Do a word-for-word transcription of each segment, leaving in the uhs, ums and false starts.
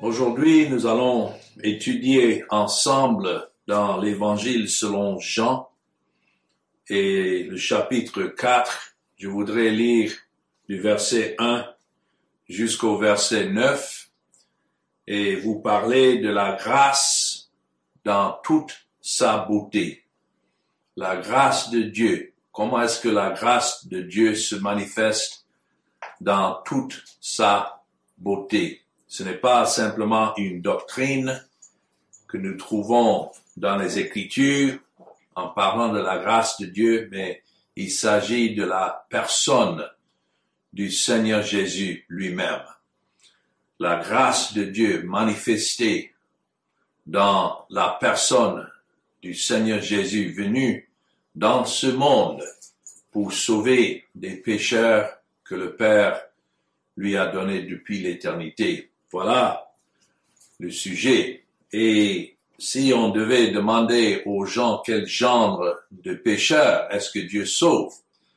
Aujourd'hui, nous allons étudier ensemble dans l'Évangile selon Jean et le chapitre quatre. Je voudrais lire du verset un jusqu'au verset neuf et vous parler de la grâce dans toute sa beauté. La grâce de Dieu. Comment est-ce que la grâce de Dieu se manifeste dans toute sa beauté? Ce n'est pas simplement une doctrine que nous trouvons dans les Écritures en parlant de la grâce de Dieu, mais il s'agit de la personne du Seigneur Jésus lui-même. La grâce de Dieu manifestée dans la personne du Seigneur Jésus venu dans ce monde pour sauver des pécheurs que le Père lui a donnés depuis l'éternité. Voilà le sujet. Et si on devait demander aux gens quel genre de pécheur est-ce que Dieu sauve,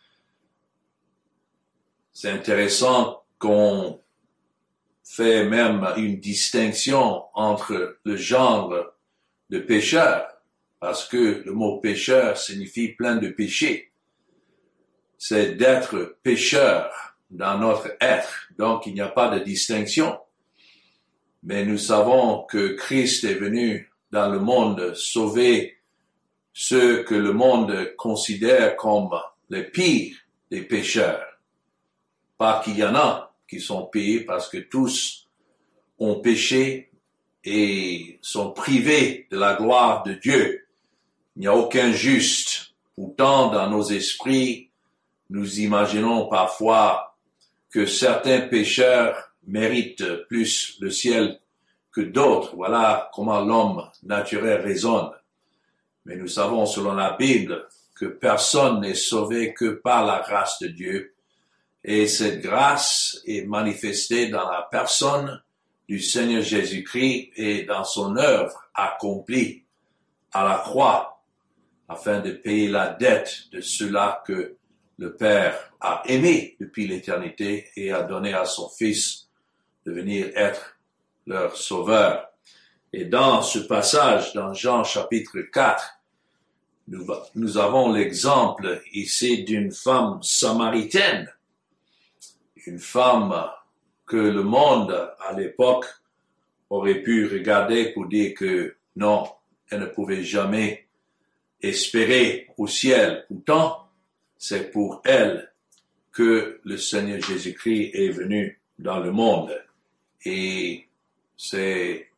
c'est intéressant qu'on fait même une distinction entre le genre de pécheur, parce que le mot pécheur signifie plein de péchés. C'est d'être pécheur dans notre être, donc il n'y a pas de distinction. Mais nous savons que Christ est venu dans le monde sauver ceux que le monde considère comme les pires des pécheurs. Pas qu'il y en a qui sont pires parce que tous ont péché et sont privés de la gloire de Dieu. Il n'y a aucun juste. Pourtant, dans nos esprits, nous imaginons parfois que certains pécheurs méritent plus le ciel que d'autres. Voilà comment l'homme naturel raisonne. Mais nous savons selon la Bible que personne n'est sauvé que par la grâce de Dieu. Et cette grâce est manifestée dans la personne du Seigneur Jésus-Christ et dans son œuvre accomplie à la croix afin de payer la dette de ceux-là que le Père a aimé depuis l'éternité et a donné à son Fils de venir être leur sauveur. Et dans ce passage, dans Jean chapitre quatre, nous, nous avons l'exemple ici d'une femme samaritaine, une femme que le monde à l'époque aurait pu regarder pour dire que non, elle ne pouvait jamais espérer au ciel. Pourtant, c'est pour elle que le Seigneur Jésus-Christ est venu dans le monde. Et c'est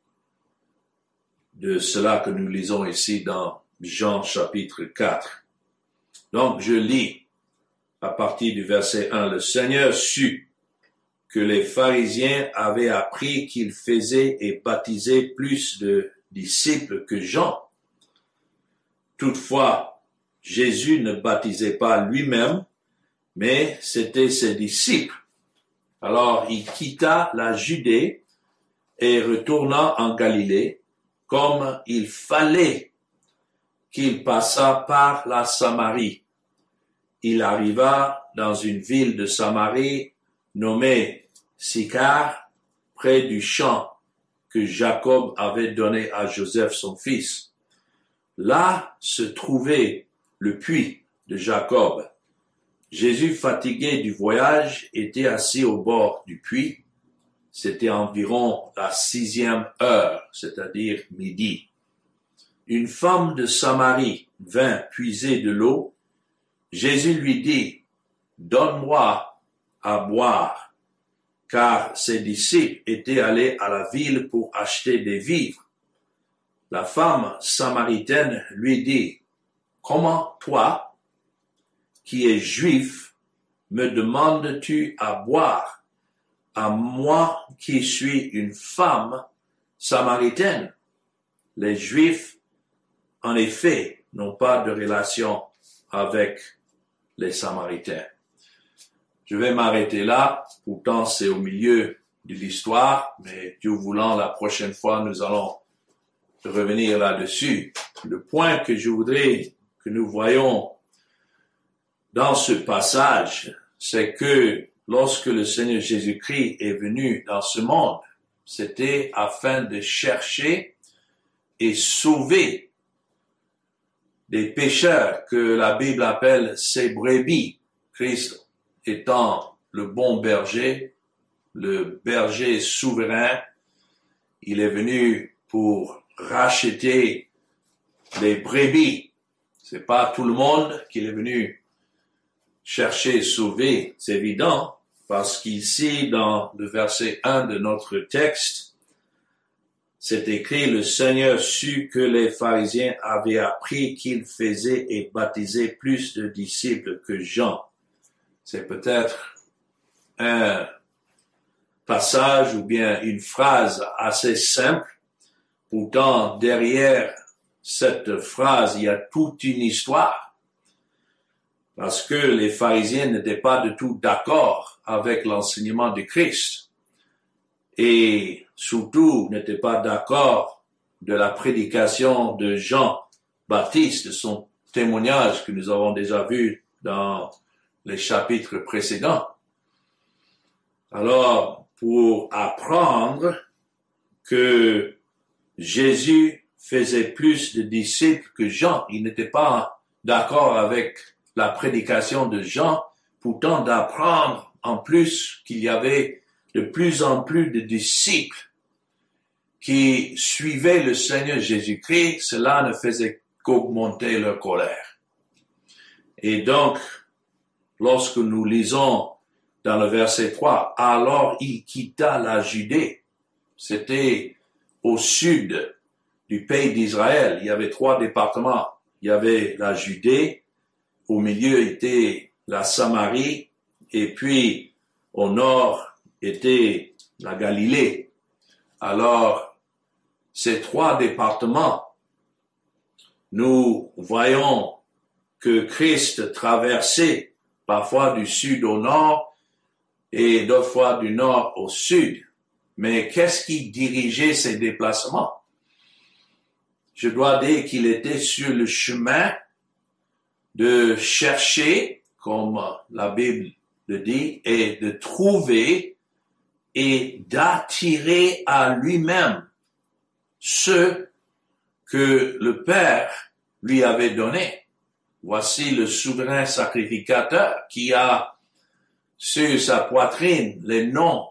de cela que nous lisons ici dans Jean chapitre quatre. Donc je lis à partir du verset un. Le Seigneur sut que les pharisiens avaient appris qu'il faisait et baptisait plus de disciples que Jean. Toutefois, Jésus ne baptisait pas lui-même, mais c'était ses disciples. Alors il quitta la Judée et retourna en Galilée, comme il fallait qu'il passât par la Samarie. Il arriva dans une ville de Samarie nommée Sychar, près du champ que Jacob avait donné à Joseph son fils. Là se trouvait le puits de Jacob. Jésus, fatigué du voyage, était assis au bord du puits. C'était environ la sixième heure, c'est-à-dire midi. Une femme de Samarie vint puiser de l'eau. Jésus lui dit, « Donne-moi à boire », car ses disciples étaient allés à la ville pour acheter des vivres. La femme samaritaine lui dit, « Comment toi, qui es juif, me demandes-tu à boire, à moi qui suis une femme samaritaine? » Les Juifs, en effet, n'ont pas de relation avec les Samaritains. Je vais m'arrêter là, pourtant c'est au milieu de l'histoire, mais Dieu voulant, la prochaine fois, nous allons revenir là-dessus. Le point que je voudrais que nous voyons dans ce passage, c'est que lorsque le Seigneur Jésus-Christ est venu dans ce monde, c'était afin de chercher et sauver des pécheurs que la Bible appelle ses brebis. Christ étant le bon berger, le berger souverain, il est venu pour racheter les brebis. C'est pas tout le monde qu'il est venu chercher et sauver, c'est évident, parce qu'ici, dans le verset un de notre texte, c'est écrit, le Seigneur sut que les pharisiens avaient appris qu'il faisait et baptisait plus de disciples que Jean. C'est peut-être un passage ou bien une phrase assez simple. Pourtant, derrière cette phrase, il y a toute une histoire. Parce que les pharisiens n'étaient pas du tout d'accord avec l'enseignement de Christ. Et surtout, n'étaient pas d'accord de la prédication de Jean-Baptiste, de son témoignage que nous avons déjà vu dans les chapitres précédents. Alors, pour apprendre que Jésus faisait plus de disciples que Jean, il n'était pas d'accord avec la prédication de Jean, pourtant d'apprendre en plus qu'il y avait de plus en plus de disciples qui suivaient le Seigneur Jésus-Christ, cela ne faisait qu'augmenter leur colère. Et donc, lorsque nous lisons dans le verset trois, alors il quitta la Judée. C'était au sud du pays d'Israël. Il y avait trois départements. Il y avait la Judée, au milieu était la Samarie, et puis au nord était la Galilée. Alors, ces trois départements, nous voyons que Christ traversait parfois du sud au nord et d'autres fois du nord au sud. Mais qu'est-ce qui dirigeait ces déplacements? Je dois dire qu'il était sur le chemin de chercher, comme la Bible le dit, et de trouver et d'attirer à lui-même ceux que le Père lui avait donnés. Voici le souverain sacrificateur qui a sur sa poitrine les noms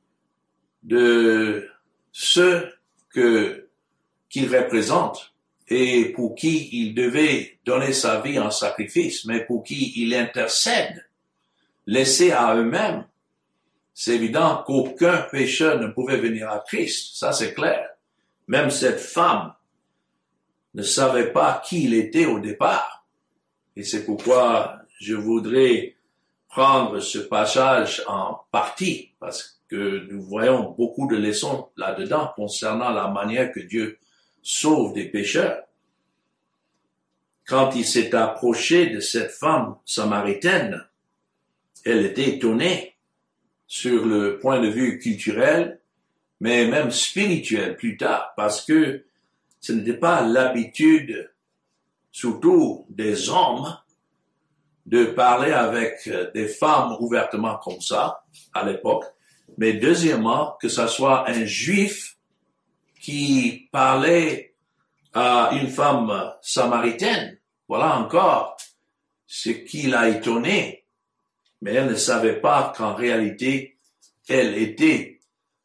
de ceux que, qu'il représente et pour qui il devait donner sa vie en sacrifice, mais pour qui il intercède, laissés à eux-mêmes. C'est évident qu'aucun pécheur ne pouvait venir à Christ, ça c'est clair. Même cette femme ne savait pas qui il était au départ. Et c'est pourquoi je voudrais prendre ce passage en partie, parce que nous voyons beaucoup de leçons là-dedans concernant la manière que Dieu sauve des pécheurs. Quand il s'est approché de cette femme samaritaine, elle était étonnée sur le point de vue culturel, mais même spirituel plus tard, parce que ce n'était pas l'habitude, surtout des hommes, de parler avec des femmes ouvertement comme ça, à l'époque, mais deuxièmement, que ce soit un juif qui parlait à une femme samaritaine. Voilà encore ce qui l'a étonné, mais elle ne savait pas qu'en réalité, elle était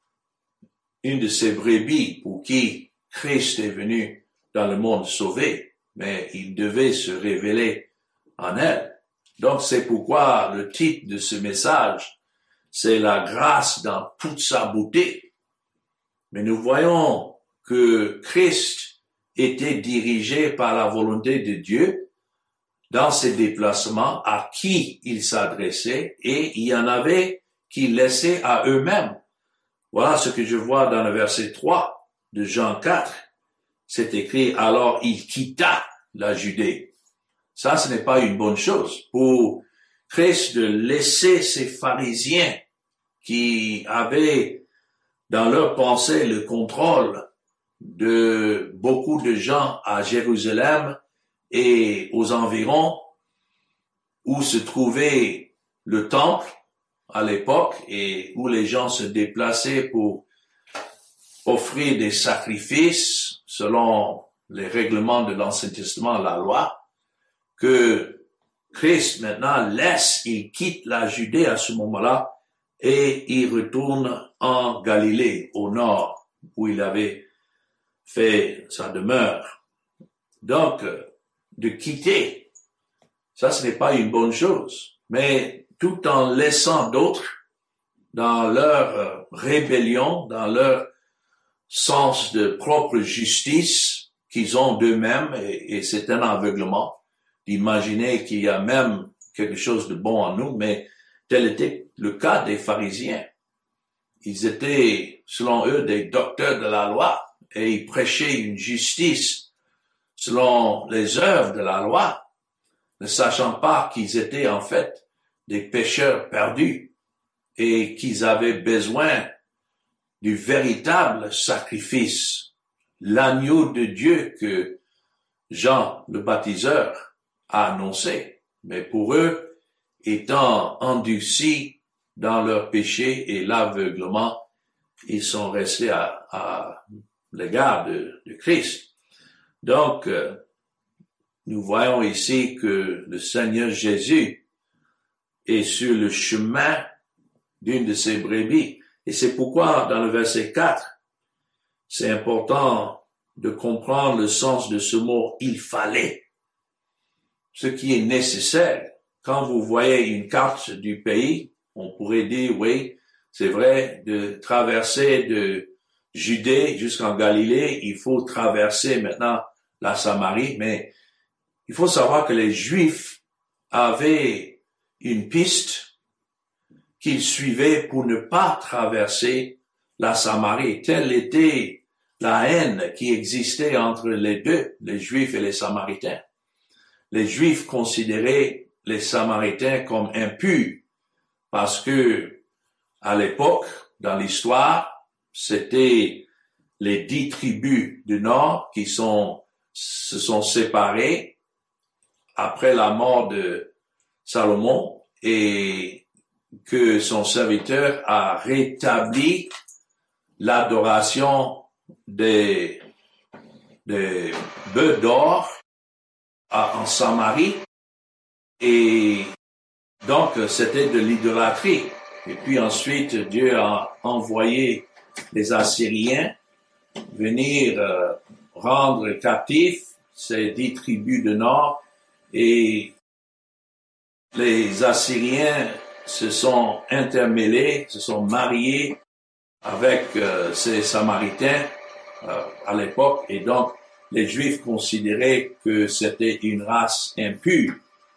une de ces brebis pour qui Christ est venu dans le monde sauver, mais il devait se révéler en elle. Donc c'est pourquoi le titre de ce message, c'est la grâce dans toute sa beauté. Mais nous voyons que Christ était dirigé par la volonté de Dieu dans ses déplacements, à qui il s'adressait, et il y en avait qui laissaient à eux-mêmes. Voilà ce que je vois dans le verset trois de Jean quatre. C'est écrit, alors il quitta la Judée. Ça, ce n'est pas une bonne chose pour Christ de laisser ces pharisiens qui avaient dans leur pensée le contrôle de beaucoup de gens à Jérusalem et aux environs où se trouvait le temple à l'époque et où les gens se déplaçaient pour offrir des sacrifices selon les règlements de l'Ancien Testament, la loi, que Christ maintenant laisse, il quitte la Judée à ce moment-là et il retourne en Galilée, au nord, où il avait fait sa demeure. Donc, de quitter, ça ce n'est pas une bonne chose, mais tout en laissant d'autres dans leur rébellion, dans leur sens de propre justice qu'ils ont d'eux-mêmes, et, et c'est un aveuglement d'imaginer qu'il y a même quelque chose de bon en nous, mais tel était le cas des pharisiens. Ils étaient, selon eux, des docteurs de la loi, et ils prêchaient une justice selon les œuvres de la loi, ne sachant pas qu'ils étaient en fait des pécheurs perdus et qu'ils avaient besoin du véritable sacrifice, l'agneau de Dieu que Jean le baptiseur a annoncé. Mais pour eux, étant endurcis dans leur péché et l'aveuglement, ils sont restés à, à l'égard de, de Christ. Donc, euh, nous voyons ici que le Seigneur Jésus est sur le chemin d'une de ses brebis. Et c'est pourquoi, dans le verset quatre, c'est important de comprendre le sens de ce mot « il fallait ». Ce qui est nécessaire. Quand vous voyez une carte du pays, on pourrait dire, oui, c'est vrai, de traverser de Judée jusqu'en Galilée, il faut traverser maintenant la Samarie, mais il faut savoir que les Juifs avaient une piste qu'ils suivaient pour ne pas traverser la Samarie. Telle était la haine qui existait entre les deux, les Juifs et les Samaritains. Les Juifs considéraient les Samaritains comme impurs parce que, à l'époque, dans l'histoire, c'était les dix tribus du Nord qui sont, se sont séparées après la mort de Salomon et que son serviteur a rétabli l'adoration des, des bœufs d'or en Samarie. Et donc, c'était de l'idolâtrie. Et puis ensuite, Dieu a envoyé les Assyriens venir euh, rendre captifs ces dix tribus du Nord. Et les Assyriens se sont intermêlés, se sont mariés avec euh, ces Samaritains euh, à l'époque. Et donc, les Juifs considéraient que c'était une race impure.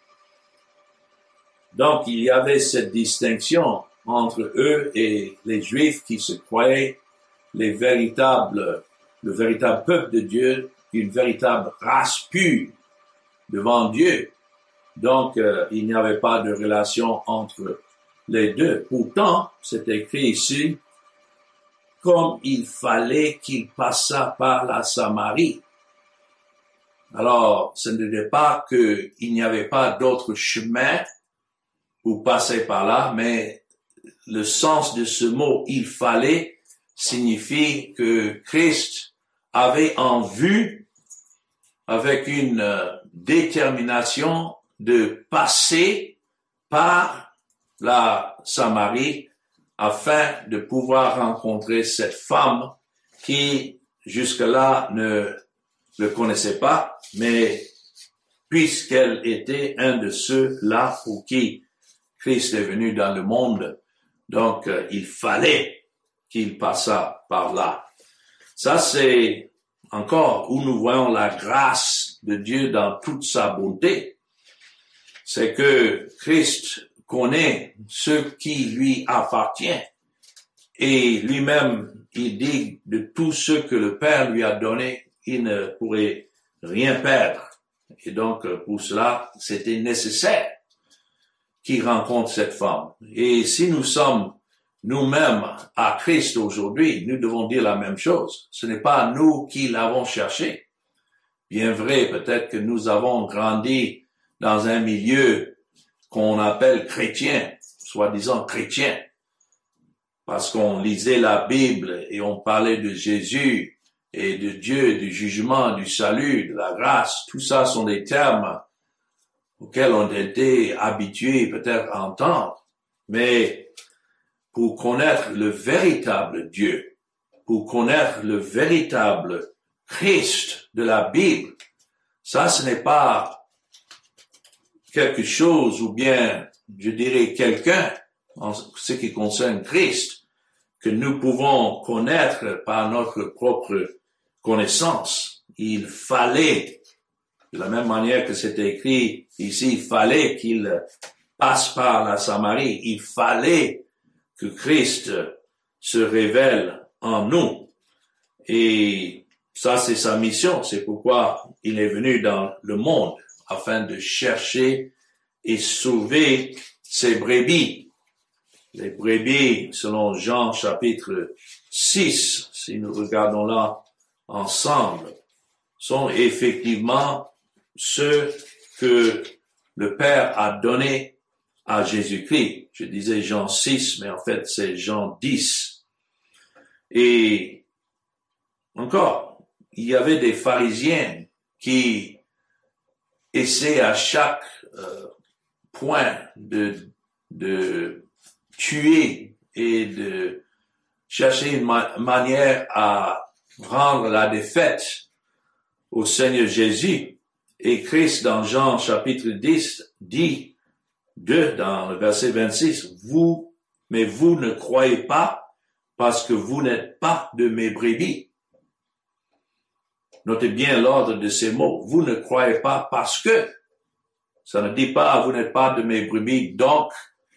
Donc, il y avait cette distinction entre eux et les Juifs qui se croyaient les véritables, le véritable peuple de Dieu, une véritable race pure devant Dieu. Donc, euh, il n'y avait pas de relation entre les deux. Pourtant, c'est écrit ici, comme il fallait qu'il passât par la Samarie. Alors, ce n'était pas qu'il n'y avait pas d'autre chemin pour passer par là, mais le sens de ce mot « il fallait » signifie que Christ avait en vue, avec une euh, détermination, de passer par la Samarie afin de pouvoir rencontrer cette femme qui jusque-là ne le connaissait pas, mais puisqu'elle était un de ceux-là pour qui Christ est venu dans le monde, donc euh, il fallait qu'il passât par là. Ça, c'est encore où nous voyons la grâce de Dieu dans toute sa bonté. C'est que Christ connaît ce qui lui appartient et lui-même, il dit de tout ce que le Père lui a donné, il ne pourrait rien perdre. Et donc, pour cela, c'était nécessaire qu'il rencontre cette femme. Et si nous sommes nous-mêmes à Christ aujourd'hui, nous devons dire la même chose. Ce n'est pas nous qui l'avons cherché. Bien vrai, peut-être que nous avons grandi dans un milieu qu'on appelle chrétien, soi-disant chrétien. parce qu'on lisait la Bible et on parlait de Jésus et de Dieu, du jugement, du salut, de la grâce. Tout ça sont des termes auxquels on était habitués peut-être à entendre. Mais pour connaître le véritable Dieu, pour connaître le véritable Christ de la Bible, ça ce n'est pas quelque chose ou bien, je dirais, quelqu'un en ce qui concerne Christ que nous pouvons connaître par notre propre connaissance. Il fallait, de la même manière que c'est écrit ici, il fallait qu'il passe par la Samarie, il fallait que Christ se révèle en nous. Et ça, c'est sa mission. C'est pourquoi il est venu dans le monde, afin de chercher et sauver ses brebis. Les brebis, selon Jean chapitre six, si nous regardons là ensemble, sont effectivement ceux que le Père a donnés à Jésus-Christ. Je disais Jean six, mais en fait c'est Jean dix. Et encore, il y avait des pharisiens qui essaient à chaque euh, point de, de tuer et de chercher une ma- manière à rendre la défaite au Seigneur Jésus. Et Christ, dans Jean chapitre dix, dit, deux, dans le verset vingt-six, vous, mais vous ne croyez pas parce que vous n'êtes pas de mes brebis. Notez bien l'ordre de ces mots. Vous ne croyez pas parce que. Ça ne dit pas, vous n'êtes pas de mes brebis, donc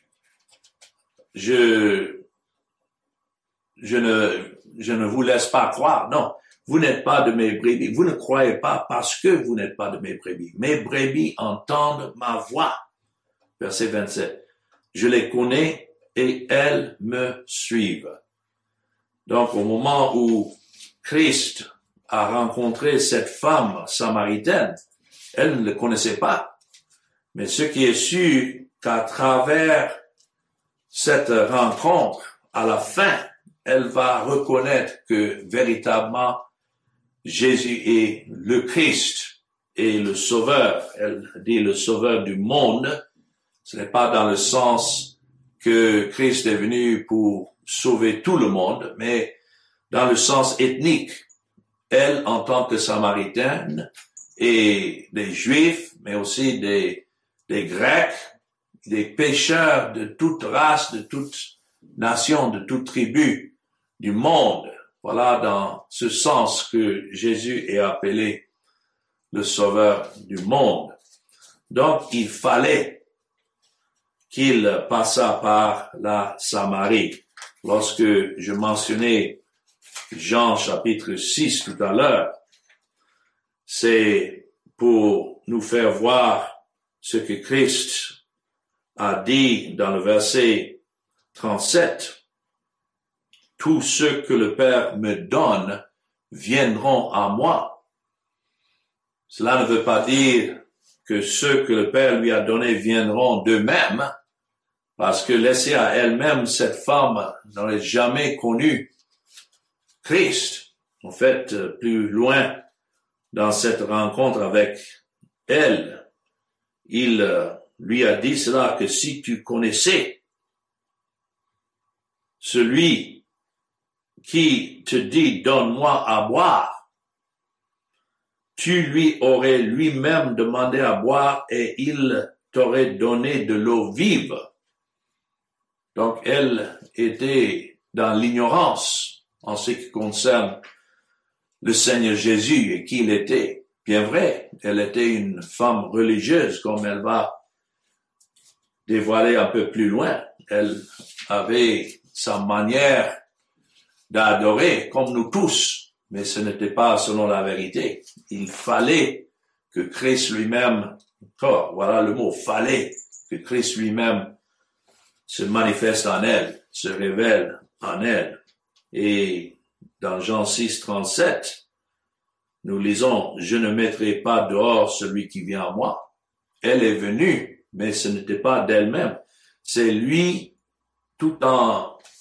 je, je ne, je ne vous laisse pas croire. Non, vous n'êtes pas de mes brebis. Vous ne croyez pas parce que vous n'êtes pas de mes brebis. Mes brebis entendent ma voix. Verset vingt-sept. Je les connais et elles me suivent. Donc, au moment où Christ a rencontré cette femme samaritaine, elle ne le connaissait pas. Mais ce qui est sûr, qu'à travers cette rencontre, à la fin, elle va reconnaître que véritablement Jésus est le Christ et le Sauveur. Elle dit le Sauveur du monde. Ce n'est pas dans le sens que Christ est venu pour sauver tout le monde, mais dans le sens ethnique. Elle, en tant que Samaritaine, et des Juifs, mais aussi des, des Grecs, des pécheurs de toute race, de toute nation, de toute tribu du monde. Voilà dans ce sens que Jésus est appelé le Sauveur du monde. Donc, il fallait qu'il passât par la Samarie. Lorsque je mentionnais Jean chapitre six tout à l'heure, c'est pour nous faire voir ce que Christ a dit dans le verset trente-sept. Tous ceux que le Père me donne viendront à moi. Cela ne veut pas dire que ceux que le Père lui a donnés viendront d'eux-mêmes, parce que laissée à elle-même, cette femme n'aurait jamais connu Christ. En fait, plus loin dans cette rencontre avec elle, il lui a dit cela, que si tu connaissais celui qui te dit donne-moi à boire, tu lui aurais lui-même demandé à boire et il t'aurait donné de l'eau vive. Donc elle était dans l'ignorance en ce qui concerne le Seigneur Jésus et qui il était. Bien vrai, elle était une femme religieuse, comme elle va dévoiler un peu plus loin. Elle avait sa manière d'adorer, comme nous tous, mais ce n'était pas selon la vérité. Il fallait que Christ lui-même, oh, voilà le mot, fallait que Christ lui-même se manifeste en elle, se révèle en elle. Et dans Jean six, trente-sept, nous lisons, « Je ne mettrai pas dehors celui qui vient à moi. » Elle est venue, mais ce n'était pas d'elle-même. C'est lui, tout en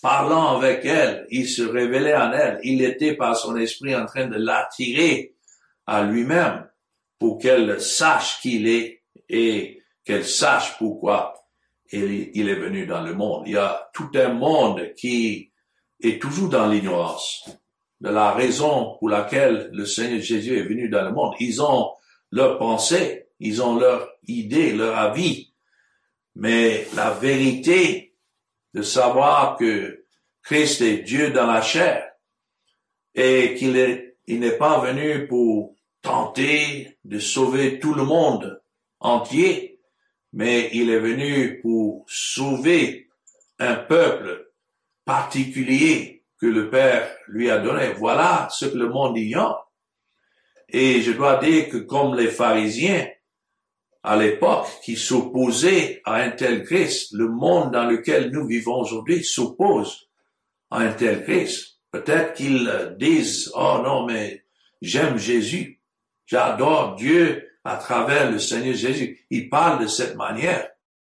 parlant avec elle, il se révélait en elle, il était par son esprit en train de l'attirer à lui-même pour qu'elle sache qui il est et qu'elle sache pourquoi il, il est venu dans le monde. Il y a tout un monde qui est toujours dans l'ignorance de la raison pour laquelle le Seigneur Jésus est venu dans le monde. Ils ont leurs pensées, ils ont leurs idées, leur avis, mais la vérité de savoir que Christ est Dieu dans la chair et qu'il est, il n'est pas venu pour tenter de sauver tout le monde entier, mais il est venu pour sauver un peuple particulier que le Père lui a donné. Voilà ce que le monde ignore. Et je dois dire que comme les pharisiens, à l'époque, qui s'opposaient à un tel Christ, le monde dans lequel nous vivons aujourd'hui s'oppose à un tel Christ. Peut-être qu'ils disent, oh non, mais j'aime Jésus, j'adore Dieu à travers le Seigneur Jésus. Ils parlent de cette manière.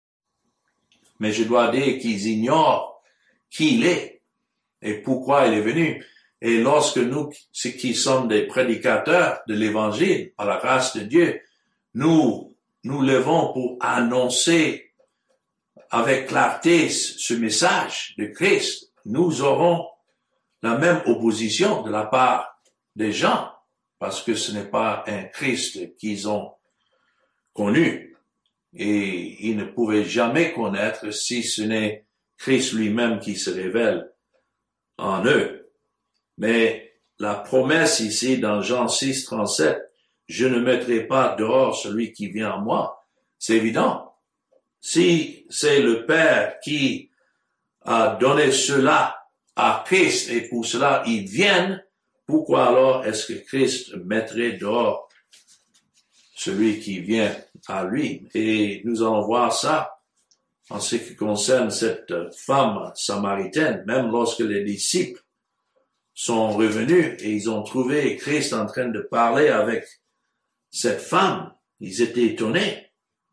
Mais je dois dire qu'ils ignorent qui il est et pourquoi il est venu. Et lorsque nous, ceux qui sommes des prédicateurs de l'Évangile, par la grâce de Dieu, nous nous levons pour annoncer avec clarté ce message de Christ, nous aurons la même opposition de la part des gens, parce que ce n'est pas un Christ qu'ils ont connu. Et ils ne pouvaient jamais connaître si ce n'est Christ lui-même qui se révèle en eux. Mais la promesse ici dans Jean six, trente-sept, je ne mettrai pas dehors celui qui vient à moi. C'est évident. Si c'est le Père qui a donné cela à Christ et pour cela ils viennent, pourquoi alors est-ce que Christ mettrait dehors celui qui vient à lui? Et nous allons voir ça en ce qui concerne cette femme samaritaine, même lorsque les disciples sont revenus et ils ont trouvé Christ en train de parler avec cette femme, ils étaient étonnés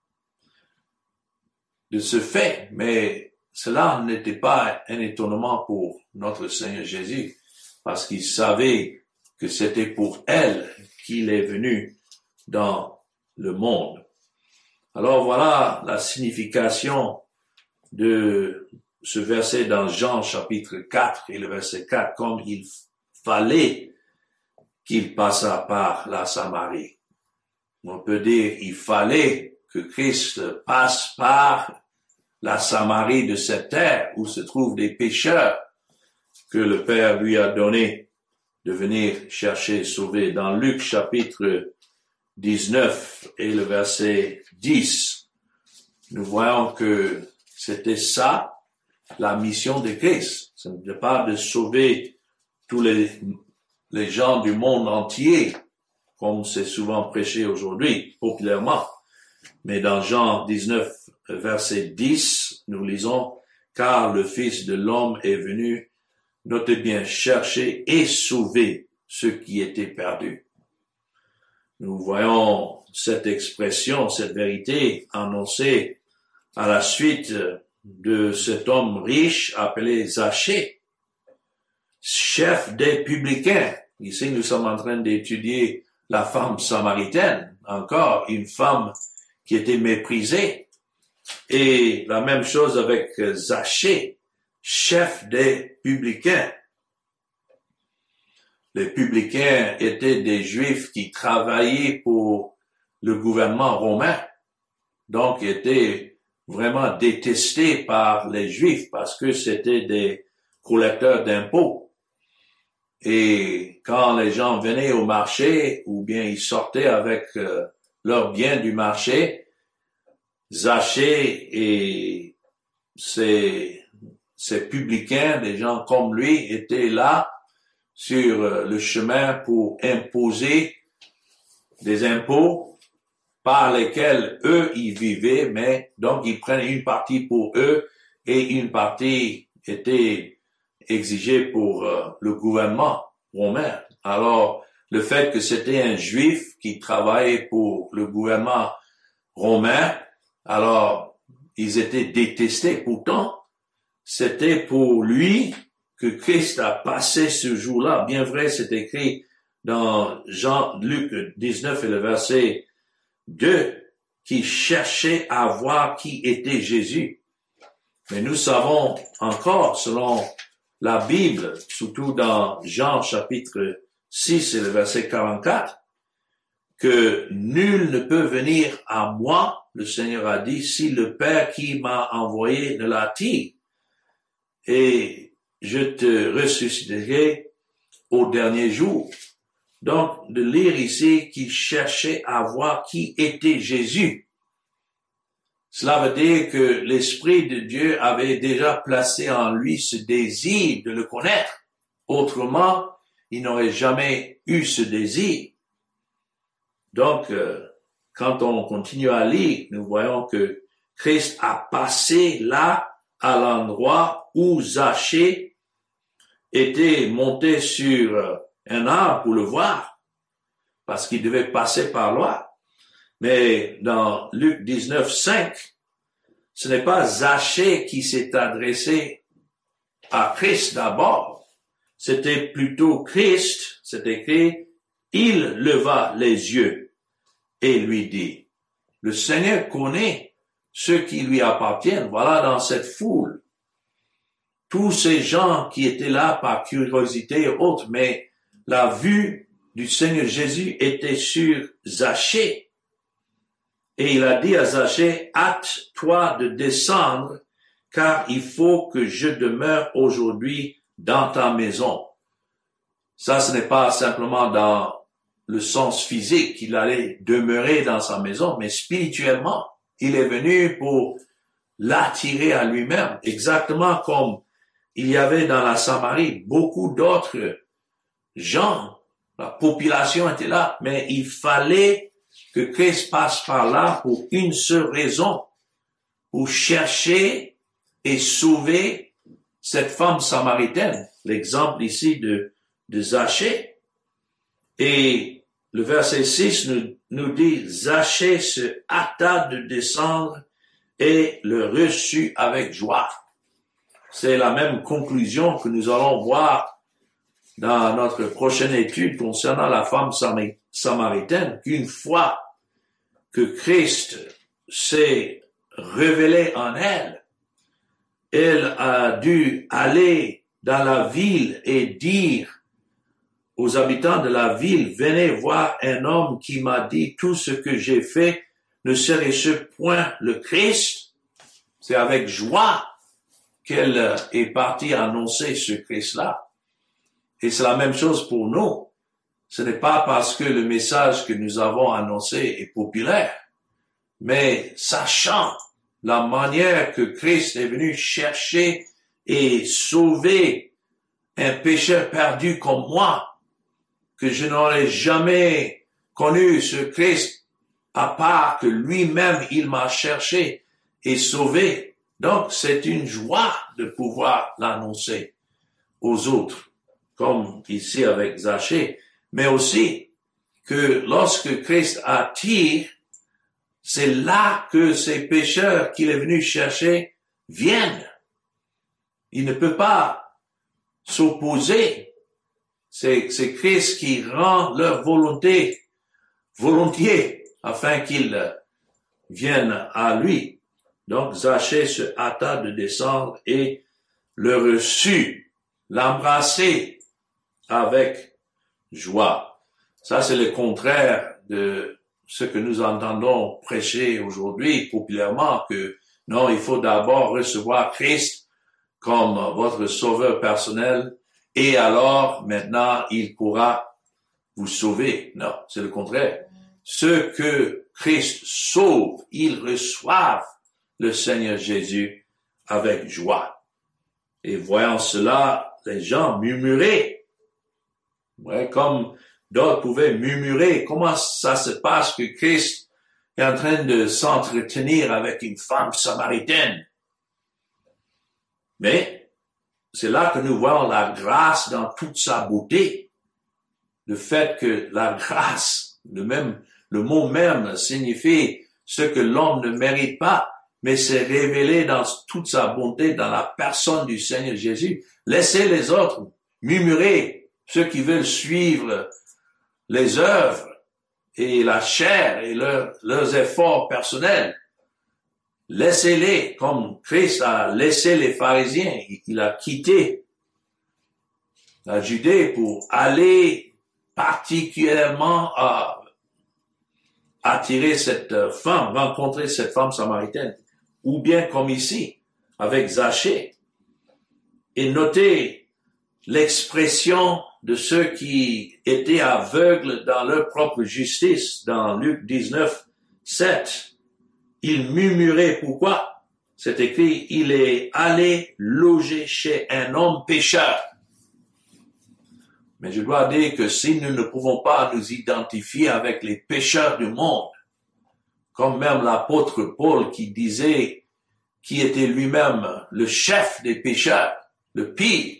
de ce fait, mais cela n'était pas un étonnement pour notre Seigneur Jésus, parce qu'il savait que c'était pour elle qu'il est venu dans le monde. Alors voilà la signification de ce verset dans Jean chapitre quatre et le verset quatre, comme il fallait qu'il passât par la Samarie. On peut dire il fallait que Christ passe par la Samarie de cette terre où se trouvent des pécheurs que le Père lui a donné de venir chercher et sauver. Dans Luc chapitre dix-neuf et le verset dix, nous voyons que c'était ça la mission de Christ. Ce n'est pas de sauver tous les, les gens du monde entier, comme c'est souvent prêché aujourd'hui, populairement. Mais dans Jean dix-neuf, verset dix, nous lisons, « Car le Fils de l'homme est venu, notez bien, chercher et sauver ceux qui étaient perdus. » Nous voyons cette expression, cette vérité annoncée à la suite de cet homme riche appelé Zachée, chef des publicains. Ici, nous sommes en train d'étudier la femme samaritaine, encore une femme qui était méprisée. Et la même chose avec Zachée, chef des publicains. Les publicains étaient des Juifs qui travaillaient pour le gouvernement romain, donc étaient vraiment détestés par les Juifs parce que c'était des collecteurs d'impôts. Et quand les gens venaient au marché, ou bien ils sortaient avec euh, leurs biens du marché, Zachée et ses, ses publicains, des gens comme lui, étaient là sur euh, le chemin pour imposer des impôts par lesquels eux, ils vivaient, mais donc ils prenaient une partie pour eux et une partie était exigé pour euh, le gouvernement romain. Alors, le fait que c'était un juif qui travaillait pour le gouvernement romain, alors, ils étaient détestés. Pourtant, c'était pour lui que Christ a passé ce jour-là. Bien vrai, c'est écrit dans Jean, Luc dix-neuf et le verset deux, qui cherchait à voir qui était Jésus. Mais nous savons encore, selon la Bible, surtout dans Jean chapitre six et le verset quarante-quatre, que nul ne peut venir à moi, le Seigneur a dit, si le Père qui m'a envoyé ne l'attire. Et je te ressusciterai au dernier jour. Donc, de lire ici qu'il cherchait à voir qui était Jésus. Cela veut dire que l'Esprit de Dieu avait déjà placé en lui ce désir de le connaître. Autrement, il n'aurait jamais eu ce désir. Donc, euh, quand on continue à lire, nous voyons que Christ a passé là, à l'endroit où Zachée était monté sur un arbre pour le voir, parce qu'il devait passer par là. Mais dans Luc dix-neuf, cinq, ce n'est pas Zachée qui s'est adressé à Christ d'abord, c'était plutôt Christ, c'est écrit, il leva les yeux et lui dit, le Seigneur connaît ceux qui lui appartiennent. Voilà dans cette foule, tous ces gens qui étaient là par curiosité et autres, mais la vue du Seigneur Jésus était sur Zachée. Et il a dit à Zachée, hâte-toi de descendre, car il faut que je demeure aujourd'hui dans ta maison. Ça, ce n'est pas simplement dans le sens physique qu'il allait demeurer dans sa maison, mais spirituellement, il est venu pour l'attirer à lui-même, exactement comme il y avait dans la Samarie beaucoup d'autres gens. La population était là, mais il fallait que Christ passe par là pour une seule raison, pour chercher et sauver cette femme samaritaine. L'exemple ici de, de Zachée. Et le verset six nous, nous dit, Zachée se hâta de descendre et le reçut avec joie. C'est la même conclusion que nous allons voir dans notre prochaine étude concernant la femme samaritaine, qu'une fois que Christ s'est révélé en elle, elle a dû aller dans la ville et dire aux habitants de la ville, venez voir un homme qui m'a dit tout ce que j'ai fait, ne serait-ce point le Christ? C'est avec joie qu'elle est partie annoncer ce Christ-là. Et c'est la même chose pour nous. Ce n'est pas parce que le message que nous avons annoncé est populaire, mais sachant la manière que Christ est venu chercher et sauver un pécheur perdu comme moi, que je n'aurais jamais connu ce Christ à part que lui-même il m'a cherché et sauvé. Donc c'est une joie de pouvoir l'annoncer aux autres, comme ici avec Zachée, mais aussi que lorsque Christ attire, c'est là que ces pécheurs qu'il est venu chercher viennent. Il ne peut pas s'opposer. C'est, c'est Christ qui rend leur volonté volontiers afin qu'ils viennent à lui. Donc Zachée se hâta de descendre et le reçut, l'embrasser avec joie. Ça, c'est le contraire de ce que nous entendons prêcher aujourd'hui populairement, que non, il faut d'abord recevoir Christ comme votre sauveur personnel et alors maintenant il pourra vous sauver. Non, c'est le contraire. Ceux que Christ sauve, ils reçoivent le Seigneur Jésus avec joie. Et voyant cela, les gens murmuraient. Ouais, comme d'autres pouvaient murmurer. Comment ça se passe que Christ est en train de s'entretenir avec une femme samaritaine? Mais c'est là que nous voyons la grâce dans toute sa beauté. Le fait que la grâce, le même, le mot même signifie ce que l'homme ne mérite pas, mais c'est révélé dans toute sa bonté dans la personne du Seigneur Jésus. Laissez les autres murmurer, ceux qui veulent suivre les œuvres et la chair et leur, leurs efforts personnels. Laissez-les, comme Christ a laissé les pharisiens. Il a quitté la Judée pour aller particulièrement à attirer cette femme, rencontrer cette femme samaritaine, ou bien comme ici, avec Zachée. Et notez l'expression de ceux qui étaient aveugles dans leur propre justice, dans Luc dix-neuf, sept. Ils murmuraient, pourquoi? C'est écrit, il est allé loger chez un homme pécheur. Mais je dois dire que si nous ne pouvons pas nous identifier avec les pécheurs du monde, comme même l'apôtre Paul qui disait qui était lui-même le chef des pécheurs, le pire,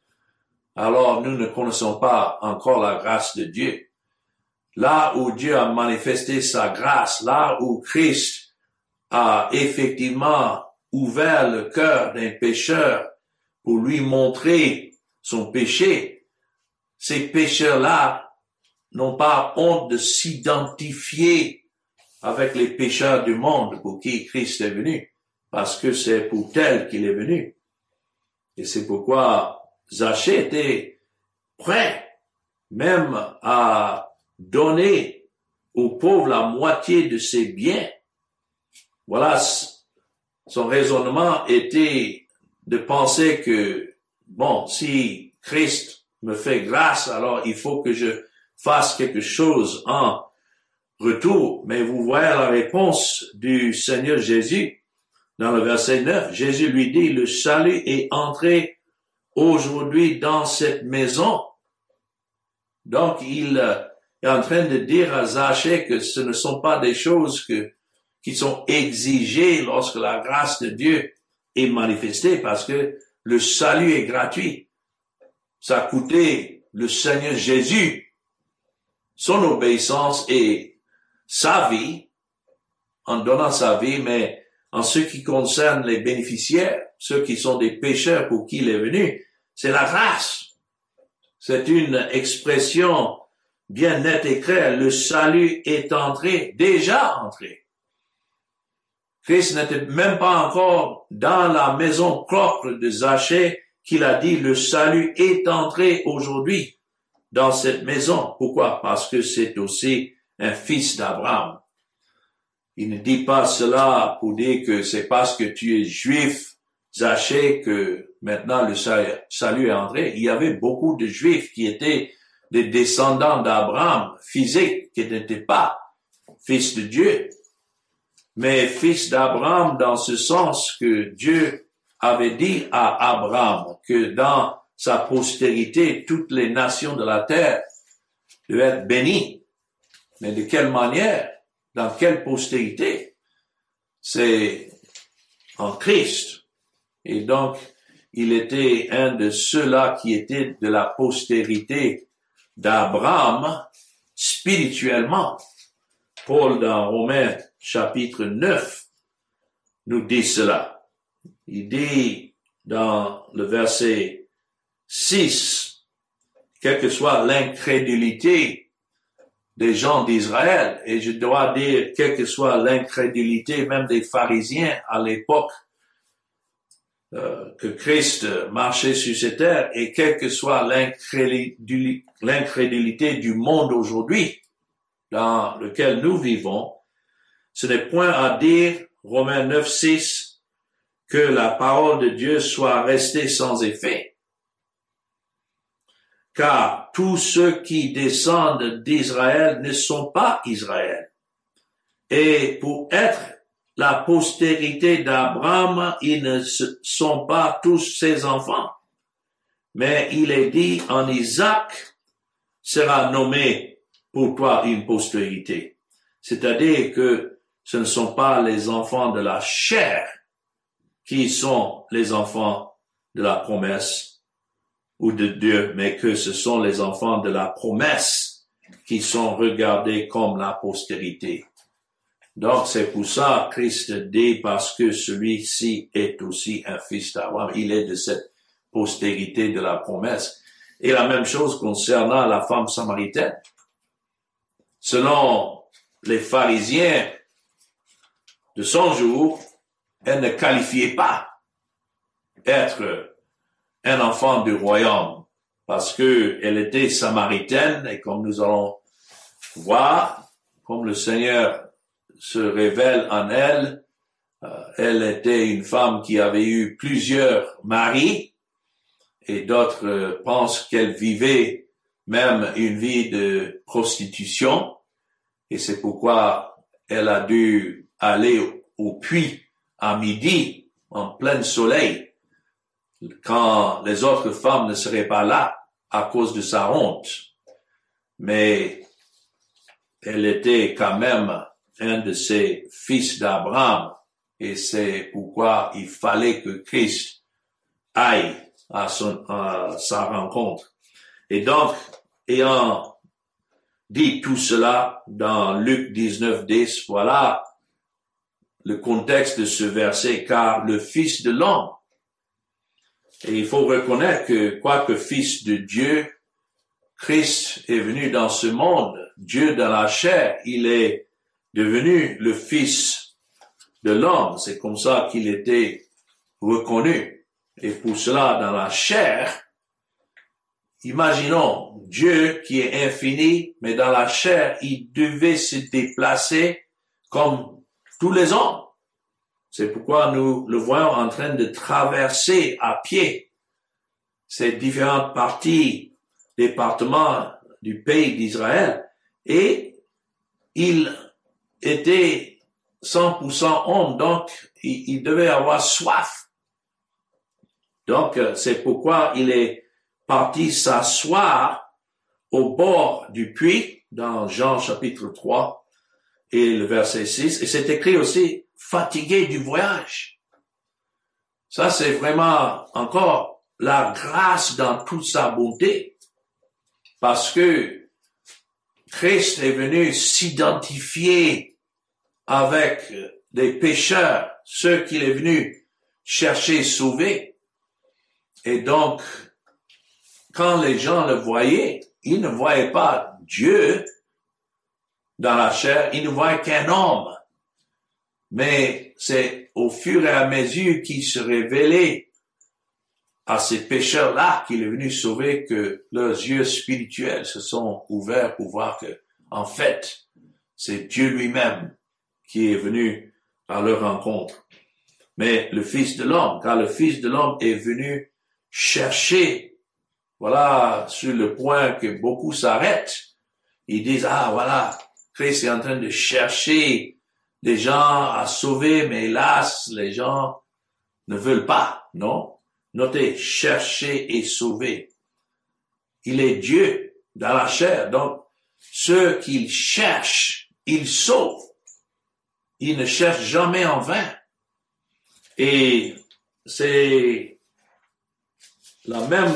alors nous ne connaissons pas encore la grâce de Dieu. Là où Dieu a manifesté sa grâce, là où Christ a effectivement ouvert le cœur d'un pécheur pour lui montrer son péché, ces pécheurs-là n'ont pas honte de s'identifier avec les pécheurs du monde pour qui Christ est venu, parce que c'est pour tel qu'il est venu. Et c'est pourquoi Zachée était prêt même à donner aux pauvres la moitié de ses biens. Voilà, son raisonnement était de penser que, bon, si Christ me fait grâce, alors il faut que je fasse quelque chose en retour. Mais vous voyez la réponse du Seigneur Jésus dans le verset neuf. Jésus lui dit, le salut est entré aujourd'hui dans cette maison. Donc il est en train de dire à Zachée que ce ne sont pas des choses que, qui sont exigées lorsque la grâce de Dieu est manifestée, parce que le salut est gratuit. Ça a coûté le Seigneur Jésus son obéissance et sa vie, en donnant sa vie, mais en ce qui concerne les bénéficiaires, ceux qui sont des pécheurs pour qui il est venu, c'est la grâce. C'est une expression bien nette et claire. Le salut est entré, déjà entré. Christ n'était même pas encore dans la maison propre de Zachée, qu'il a dit, le salut est entré aujourd'hui dans cette maison. Pourquoi? Parce que c'est aussi un fils d'Abraham. Il ne dit pas cela pour dire que c'est parce que tu es juif, Zachée, que maintenant le salut est entré. Il y avait beaucoup de juifs qui étaient des descendants d'Abraham, physiques, qui n'étaient pas fils de Dieu, mais fils d'Abraham dans ce sens que Dieu avait dit à Abraham que dans sa postérité, toutes les nations de la terre devaient être bénies. Mais de quelle manière? Dans quelle postérité? C'est en Christ. Et donc, il était un de ceux-là qui étaient de la postérité d'Abraham spirituellement. Paul, dans Romains chapitre neuf, nous dit cela. Il dit dans le verset six, quelle que soit l'incrédulité des gens d'Israël, et je dois dire, quelle que soit l'incrédulité même des pharisiens à l'époque euh, que Christ marchait sur cette terre, et quelle que soit l'incrédulité, l'incrédulité du monde aujourd'hui dans lequel nous vivons, ce n'est point à dire, Romains neuf, six, que la parole de Dieu soit restée sans effet. Car tous ceux qui descendent d'Israël ne sont pas Israël. Et pour être la postérité d'Abraham, ils ne sont pas tous ses enfants. Mais il est dit, en Isaac sera nommé pour toi une postérité. C'est-à-dire que ce ne sont pas les enfants de la chair qui sont les enfants de la promesse ou de Dieu, mais que ce sont les enfants de la promesse qui sont regardés comme la postérité Donc, c'est pour ça que Christ dit, parce que celui-ci est aussi un fils d'Abraham. Il est de cette postérité de la promesse. Et la même chose concernant la femme samaritaine. Selon les pharisiens de son jour, elle ne qualifiait pas être un enfant du royaume parce que elle était samaritaine et comme nous allons voir, comme le Seigneur se révèle en elle, euh, elle était une femme qui avait eu plusieurs maris et d'autres euh, pensent qu'elle vivait même une vie de prostitution et c'est pourquoi elle a dû aller au puits à midi en plein soleil quand les autres femmes ne seraient pas là à cause de sa honte. Mais elle était quand même un de ces fils d'Abraham et c'est pourquoi il fallait que Christ aille à, son, à sa rencontre. Et donc, ayant dit tout cela dans Luc dix-neuf dix, voilà le contexte de ce verset, car le Fils de l'homme, et il faut reconnaître que, quoique Fils de Dieu, Christ est venu dans ce monde, Dieu dans la chair, il est devenu le Fils de l'homme, c'est comme ça qu'il était reconnu. Et pour cela, dans la chair, imaginons Dieu qui est infini, mais dans la chair, il devait se déplacer comme tous les hommes. C'est pourquoi nous le voyons en train de traverser à pied ces différentes parties, départements du pays d'Israël, et il était cent pour cent homme, donc il, il devait avoir soif. Donc c'est pourquoi il est parti s'asseoir au bord du puits, dans Jean chapitre trois et le verset six, et c'est écrit aussi fatigué du voyage. Ça, c'est vraiment encore la grâce dans toute sa bonté, parce que Christ est venu s'identifier avec des pécheurs, ceux qu'il est venu chercher sauver. Et donc, quand les gens le voyaient, ils ne voyaient pas Dieu dans la chair, ils ne voyaient qu'un homme. Mais c'est au fur et à mesure qu'il se révélait à ces pécheurs-là qu'il est venu sauver que leurs yeux spirituels se sont ouverts pour voir que, en fait, c'est Dieu lui-même qui est venu à leur rencontre. Mais le Fils de l'homme, car le Fils de l'homme est venu chercher, voilà, sur le point que beaucoup s'arrêtent. Ils disent, ah, voilà, Christ est en train de chercher des gens à sauver, mais hélas, les gens ne veulent pas, non? Notez, chercher et sauver. Il est Dieu dans la chair, donc ceux qu'il cherche, il sauve. Il ne cherche jamais en vain. Et c'est la même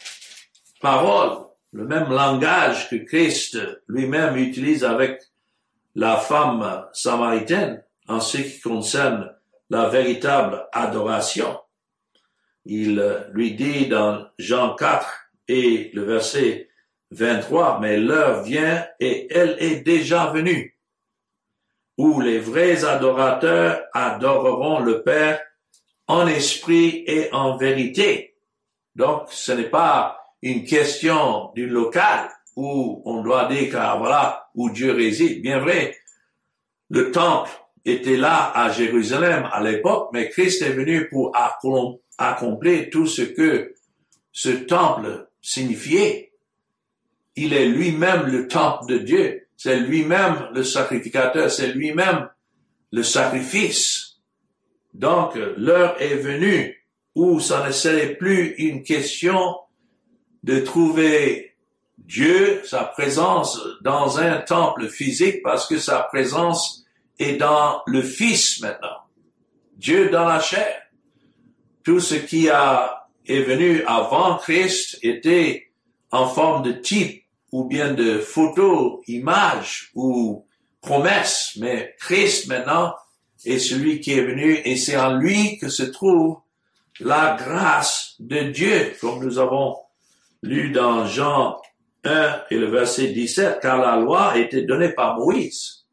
parole, le même langage que Christ lui-même utilise avec la femme samaritaine en ce qui concerne la véritable adoration. Il lui dit dans Jean quatre et le verset vingt-trois, mais l'heure vient et elle est déjà venue, où les vrais adorateurs adoreront le Père en esprit et en vérité. Donc, ce n'est pas une question d'une locale où on doit dire car voilà où Dieu réside. Bien vrai, le temple était là à Jérusalem à l'époque, mais Christ est venu pour accomplir tout ce que ce temple signifiait. Il est lui-même le temple de Dieu. C'est lui-même le sacrificateur. C'est lui-même le sacrifice. Donc, l'heure est venue où ça ne serait plus une question de trouver Dieu, sa présence dans un temple physique, parce que sa présence est dans le Fils maintenant. Dieu dans la chair. Tout ce qui a, est venu avant Christ était en forme de type, ou bien de photo, image, ou promesse, mais Christ maintenant est celui qui est venu et c'est en lui que se trouve la grâce de Dieu, comme nous avons lu dans Jean un et le verset dix-sept, car la loi a été donnée par Moïse.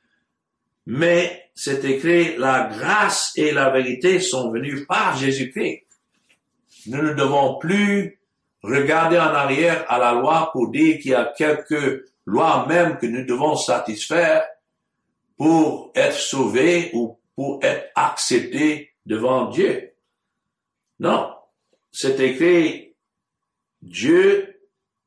Mais c'est écrit, la grâce et la vérité sont venues par Jésus-Christ. Nous ne devons plus regarder en arrière à la loi pour dire qu'il y a quelques lois même que nous devons satisfaire pour être sauvés ou pour être acceptés devant Dieu. Non, c'est écrit, Dieu,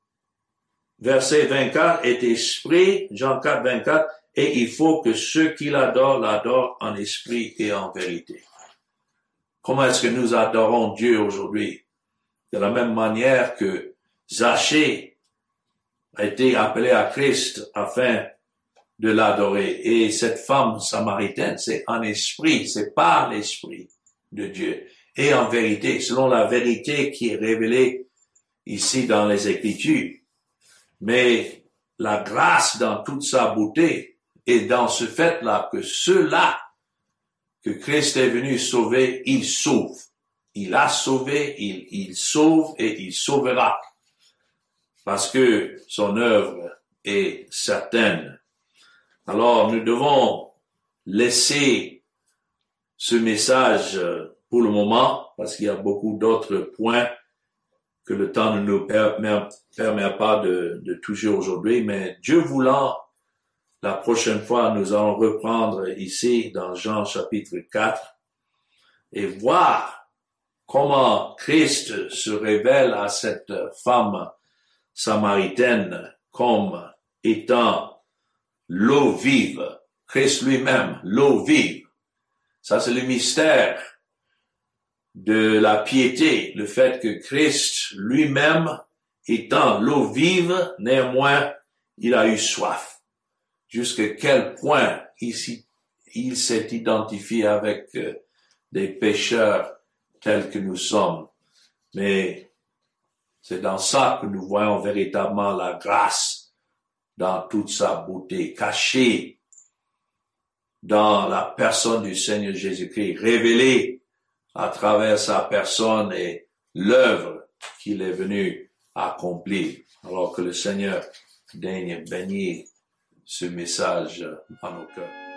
verset vingt-quatre, est esprit, Jean quatre, vingt-quatre, et il faut que ceux qui l'adorent, l'adorent en esprit et en vérité. Comment est-ce que nous adorons Dieu aujourd'hui? De la même manière que Zachée a été appelé à Christ afin de l'adorer. Et cette femme samaritaine, c'est en esprit, c'est par l'esprit de Dieu. Et en vérité, selon la vérité qui est révélée ici dans les Écritures. Mais la grâce dans toute sa beauté est dans ce fait-là que ceux-là que Christ est venu sauver, il sauve. Il a sauvé, il, il sauve et il sauvera. Parce que son œuvre est certaine. Alors, nous devons laisser ce message pour le moment, parce qu'il y a beaucoup d'autres points que le temps ne nous permet, permet pas de, de toucher aujourd'hui, mais Dieu voulant, la prochaine fois, nous allons reprendre ici dans Jean chapitre quatre et voir comment Christ se révèle à cette femme samaritaine comme étant l'eau vive. Christ lui-même, l'eau vive. Ça, c'est le mystère de la piété, le fait que Christ lui-même étant l'eau vive, néanmoins, il a eu soif. Jusqu'à quel point ici, il s'est identifié avec euh, des pécheurs tels que nous sommes. Mais c'est dans ça que nous voyons véritablement la grâce dans toute sa beauté, cachée dans la personne du Seigneur Jésus-Christ, révélée à travers sa personne et l'œuvre qu'il est venu accomplir. Alors que le Seigneur daigne bénir ce message en nos cœurs.